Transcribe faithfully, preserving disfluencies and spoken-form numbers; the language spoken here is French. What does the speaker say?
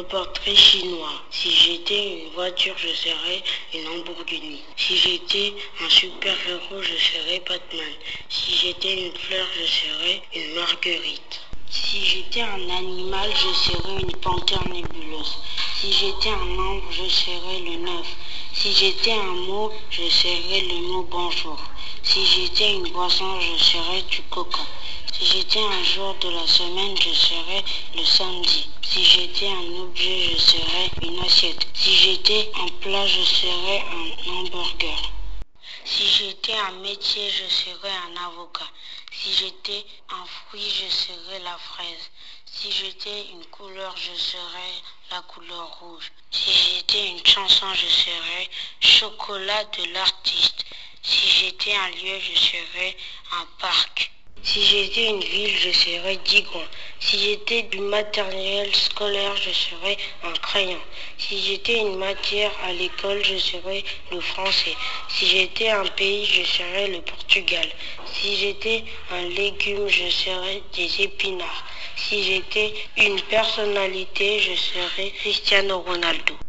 portrait chinois. Si j'étais une voiture, je serais une Lamborghini. Si j'étais un super-héros, je serais Batman. Si j'étais une fleur, je serais une marguerite. Si j'étais un animal, je serais une panthère nébuleuse. Si j'étais un arbre, je serais le neuf. Si j'étais un mot, je serais le mot bonjour. Si j'étais une boisson, je serais du coca. Si j'étais un jour de la semaine, je serais le samedi. Si j'étais un objet, je serais une assiette. Si j'étais un plat, je serais un hamburger. Si j'étais un métier, je serais un avocat. Si j'étais un fruit, je serais la fraise. Si j'étais une couleur, je serais la couleur rouge. Si j'étais une chanson, je serais Chocolat de l'artiste. Si j'étais un lieu, je serais un parc. Si j'étais une ville, je serais Digon. Si j'étais du matériel scolaire, je serais un crayon. Si j'étais une matière à l'école, je serais le français. Si j'étais un pays, je serais le Portugal. Si j'étais un légume, je serais des épinards. Si j'étais une personnalité, je serais Cristiano Ronaldo.